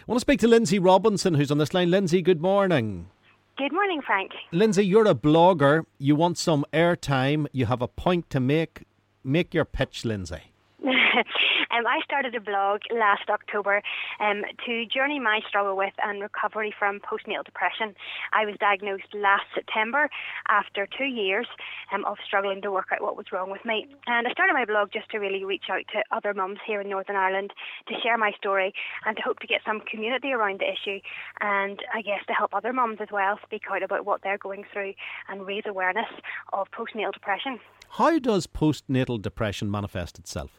want to speak to Lindsay Robinson, who's on this line. Lindsay, good morning. Good morning, Frank. Lindsay, you're a blogger. You want some airtime. You have a point to make. Make your pitch, Lindsay. I started a blog last October to journey my struggle with and recovery from postnatal depression. I was diagnosed last September after 2 years of struggling to work out what was wrong with me. And I started my blog just to really reach out to other mums here in Northern Ireland to share my story and to hope to get some community around the issue, and I guess to help other mums as well speak out about what they're going through and raise awareness of postnatal depression. How does postnatal depression manifest itself?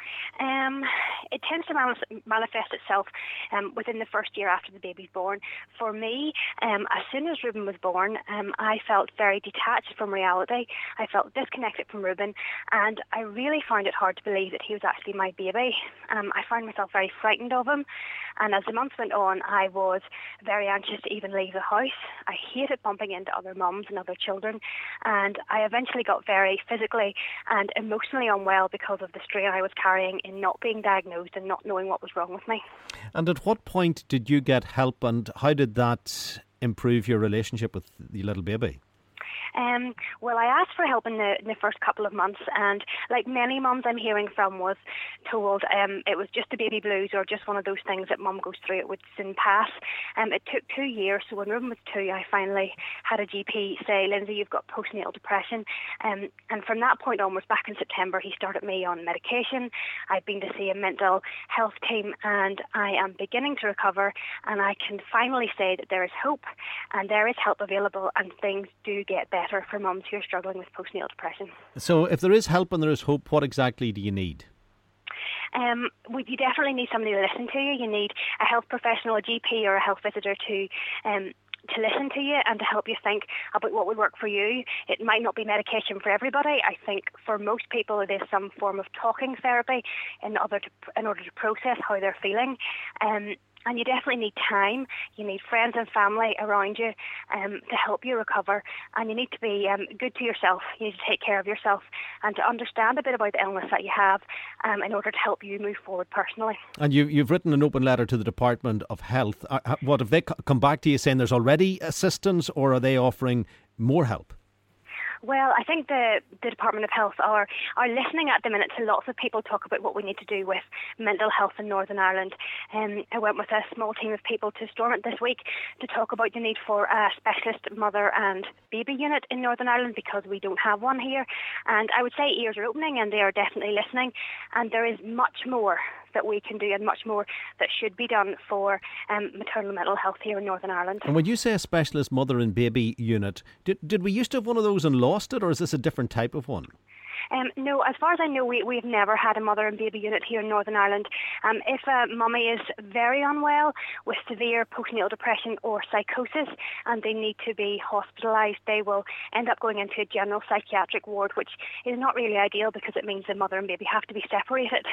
It tends to manifest itself within the first year after the baby's born. For me, as soon as Ruben was born, I felt very detached from reality. I felt disconnected from Ruben, and I really found it hard to believe that he was actually my baby. I found myself very frightened of him, and as the months went on, I was very anxious to even leave the house. I hated bumping into other mums and other children, and I eventually got very physically and emotionally unwell because of the strain I was carrying in not being diagnosed and not knowing what was wrong with me. And at what point did you get help, and how did that improve your relationship with the little baby? Well, I asked for help in the first couple of months, and like many mums I'm hearing from was told it was just the baby blues or just one of those things that mum goes through, it would soon pass. It took 2 years, so when Ruben was 2, I finally had a GP say, Lindsay, you've got postnatal depression. And from that point onwards, back in September, he started me on medication. I've been to see a mental health team, and I am beginning to recover, and I can finally say that there is hope, and there is help available, and things do get better for mums who are struggling with postnatal depression. So if there is help and there is hope, what exactly do you need? You definitely need somebody to listen to you. You need a health professional, a GP or a health visitor to listen to you and to help you think about what would work for you. It might not be medication for everybody. I think for most people it is some form of talking therapy in order to process how they're feeling. And you definitely need time. You need friends and family around you to help you recover. And you need to be good to yourself. You need to take care of yourself and to understand a bit about the illness that you have in order to help you move forward personally. And you've written an open letter to the Department of Health. What have they come back to you saying there's already assistance, or are they offering more help? Well, I think the Department of Health are listening at the minute to lots of people talk about what we need to do with mental health in Northern Ireland. I went with a small team of people to Stormont this week to talk about the need for a specialist mother and baby unit in Northern Ireland because we don't have one here. And I would say ears are opening and they are definitely listening. And there is much more that we can do and much more that should be done for maternal mental health here in Northern Ireland. And when you say a specialist mother and baby unit, did we used to have one of those and lost it, or is this a different type of one? No, as far as I know, we've never had a mother and baby unit here in Northern Ireland. If a mummy is very unwell with severe postnatal depression or psychosis and they need to be hospitalised, they will end up going into a general psychiatric ward, which is not really ideal because it means the mother and baby have to be separated.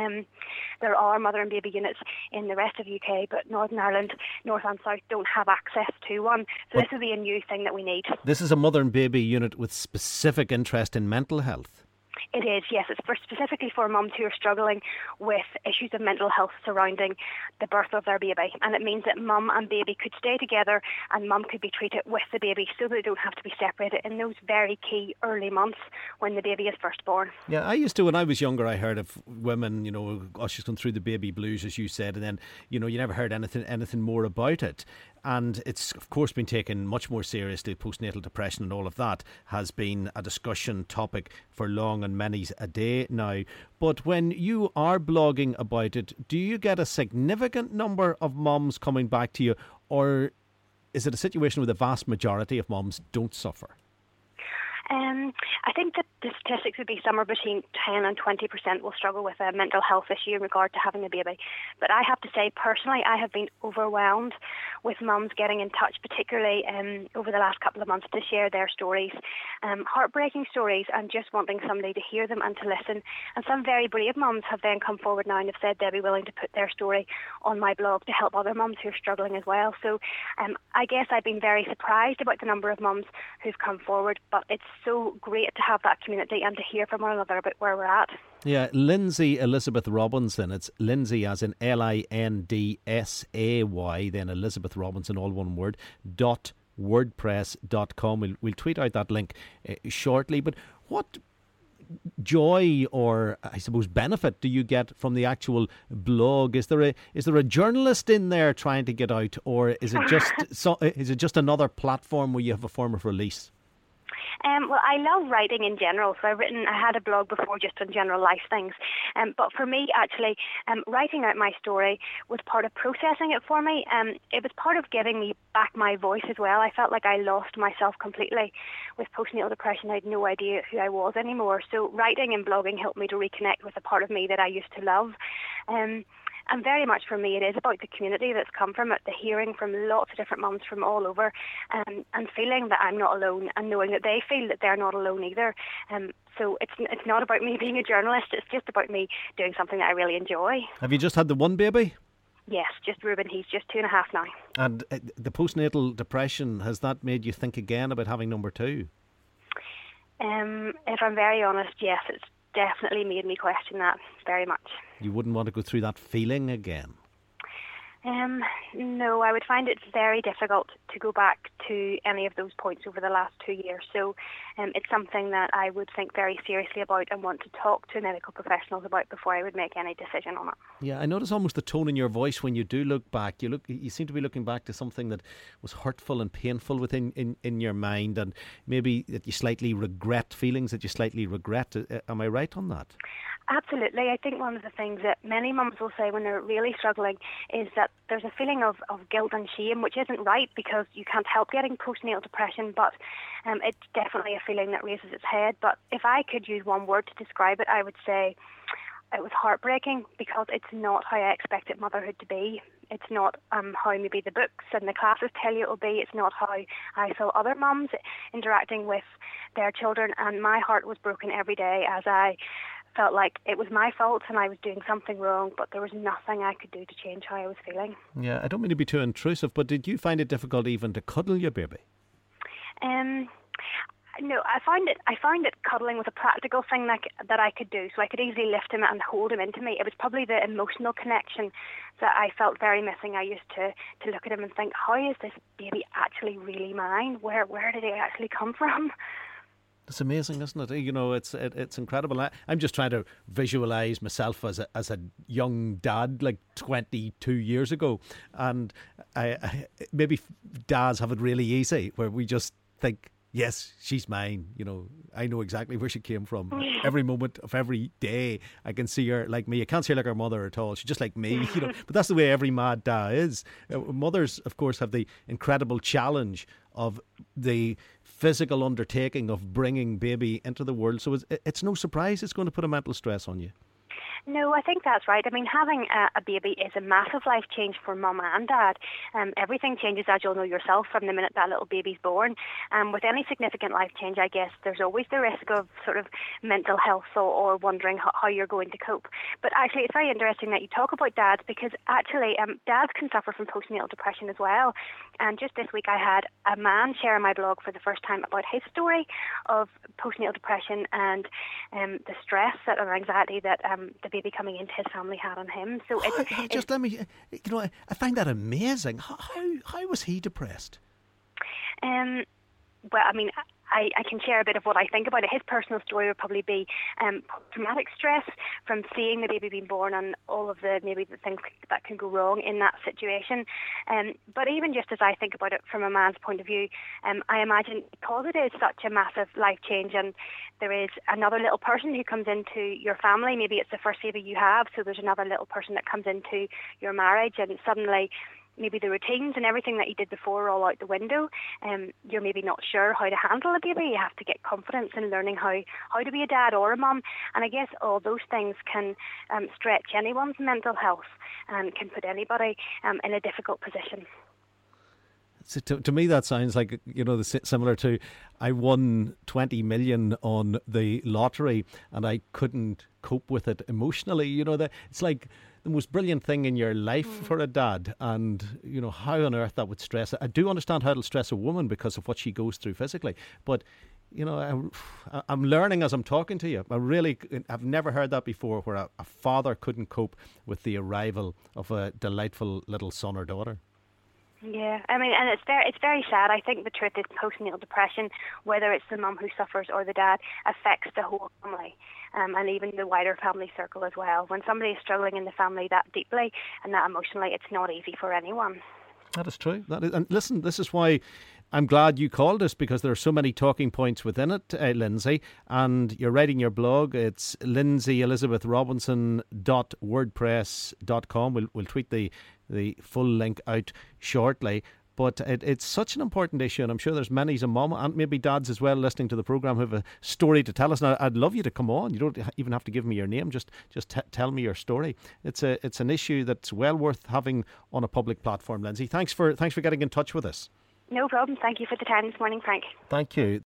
There are mother and baby units in the rest of the UK, but Northern Ireland, North and South, don't have access to one. So this will be a new thing that we need. This is a mother and baby unit with specific interest in mental health. It is, yes. It's specifically for mums who are struggling with issues of mental health surrounding the birth of their baby. And it means that mum and baby could stay together and mum could be treated with the baby so that they don't have to be separated in those very key early months when the baby is first born. Yeah, I used to, when I was younger, I heard of women, she's gone through the baby blues, as you said, and then, you never heard anything more about it. And it's, of course, been taken much more seriously. Postnatal depression and all of that has been a discussion topic for long and many a day now. But when you are blogging about it, do you get a significant number of mums coming back to you, or is it a situation where the vast majority of mums don't suffer? I think that the statistics would be somewhere between 10 and 20% will struggle with a mental health issue in regard to having a baby. But I have to say, personally, I have been overwhelmed with mums getting in touch, particularly over the last couple of months, to share their stories, heartbreaking stories, and just wanting somebody to hear them and to listen. And some very brave mums have then come forward now and have said they'll be willing to put their story on my blog to help other mums who are struggling as well. So I guess I've been very surprised about the number of mums who've come forward, but it's so great to have that community and to hear from one another about where we're at. Yeah, Lindsay Elizabeth Robinson. It's Lindsay as in LINDSAY, then Elizabeth Robinson, all one word, .wordpress.com. We'll tweet out that link shortly. But what joy or, I suppose, benefit do you get from the actual blog? Is there a journalist in there trying to get out, or is it just another platform where you have a form of release? Well, I love writing in general, so I had a blog before just on general life things. But for me, actually, writing out my story was part of processing it for me. It was part of giving me back my voice as well. I felt like I lost myself completely with postnatal depression. I had no idea who I was anymore. So writing and blogging helped me to reconnect with a part of me that I used to love. And very much for me, it is about the community that's come from it, the hearing from lots of different mums from all over, and feeling that I'm not alone, and knowing that they feel that they're not alone either. So it's not about me being a journalist, it's just about me doing something that I really enjoy. Have you just had the one baby? Yes, just Reuben. He's just 2.5 now. And the postnatal depression, has that made you think again about having number two? If I'm very honest, yes, it's definitely made me question that very much. You wouldn't want to go through that feeling again? No, I would find it very difficult to go back to any of those points over the last 2 years. So it's something that I would think very seriously about and want to talk to medical professionals about before I would make any decision on it. Yeah, I notice almost the tone in your voice when you do look back. You seem to be looking back to something that was hurtful and painful within in your mind, and maybe that you slightly regret, feelings that you slightly regret. Am I right on that? Absolutely. I think one of the things that many mums will say when they're really struggling is that there's a feeling of guilt and shame, which isn't right because you can't help getting postnatal depression, but it's definitely a feeling that raises its head. But if I could use one word to describe it, I would say it was heartbreaking, because it's not how I expected motherhood to be. It's not how maybe the books and the classes tell you it will be. It's not how I saw other mums interacting with their children, and my heart was broken every day as I felt like it was my fault and I was doing something wrong, but there was nothing I could do to change how I was feeling. Yeah, I don't mean to be too intrusive, but did you find it difficult even to cuddle your baby? No, I found it cuddling was a practical thing that I could do, so I could easily lift him and hold him into me. It was probably the emotional connection that I felt very missing. I used to look at him and think, how is this baby actually really mine? Where did he actually come from? It's amazing, isn't it? You know, it's incredible. I'm just trying to visualise myself as a young dad, like 22 years ago, and I maybe dads have it really easy, where we just think, yes, she's mine. You know, I know exactly where she came from. Every moment of every day, I can see her like me. I can't see her like her mother at all. She's just like me, you know. But that's the way every mad dad is. Mothers, of course, have the incredible challenge of the physical undertaking of bringing baby into the world. So it's no surprise it's going to put a mental stress on you. No, I think that's right. I mean, having a baby is a massive life change for mum and dad. Everything changes, as you'll know yourself, from the minute that little baby's born. With any significant life change, I guess, there's always the risk of sort of mental health or wondering how you're going to cope. But actually, it's very interesting that you talk about dads, because actually dads can suffer from postnatal depression as well. And just this week I had a man share on my blog for the first time about his story of postnatal depression and the stress and anxiety that the baby coming into his family had on him. So let me, you know, I find that amazing. How was he depressed? Well, I mean, I can share a bit of what I think about it. His personal story would probably be traumatic stress from seeing the baby being born and all of the things that can go wrong in that situation. But even just as I think about it from a man's point of view, I imagine because it is such a massive life change, and there is another little person who comes into your family. Maybe it's the first baby you have, so there's another little person that comes into your marriage, and suddenly maybe the routines and everything that you did before are all out the window. You're maybe not sure how to handle a baby. You have to get confidence in learning how to be a dad or a mum. And I guess all those things can stretch anyone's mental health and can put anybody in a difficult position. So to me, that sounds like, you know, similar to, I won 20 million on the lottery and I couldn't cope with it emotionally. You know, it's like the most brilliant thing in your life for a dad, and you know how on earth that would stress. I do understand how it'll stress a woman because of what she goes through physically, but you know, I'm learning as I'm talking to you. I've never heard that before, where a father couldn't cope with the arrival of a delightful little son or daughter. Yeah, I mean, and it's very sad. I think the truth is postnatal depression, whether it's the mum who suffers or the dad, affects the whole family, and even the wider family circle as well. When somebody is struggling in the family that deeply and that emotionally, it's not easy for anyone. That is true. And listen, this is why I'm glad you called us, because there are so many talking points within it, Lindsay. And you're writing your blog. It's lindsayelizabethrobinson.wordpress.com. We'll tweet the full link out shortly. But it's such an important issue, and I'm sure there's many's a mum and maybe dads as well listening to the programme who have a story to tell us. Now, I'd love you to come on. You don't even have to give me your name. Just tell me your story. It's an issue that's well worth having on a public platform, Lindsay. Thanks for getting in touch with us. No problem. Thank you for the time this morning, Frank. Thank you.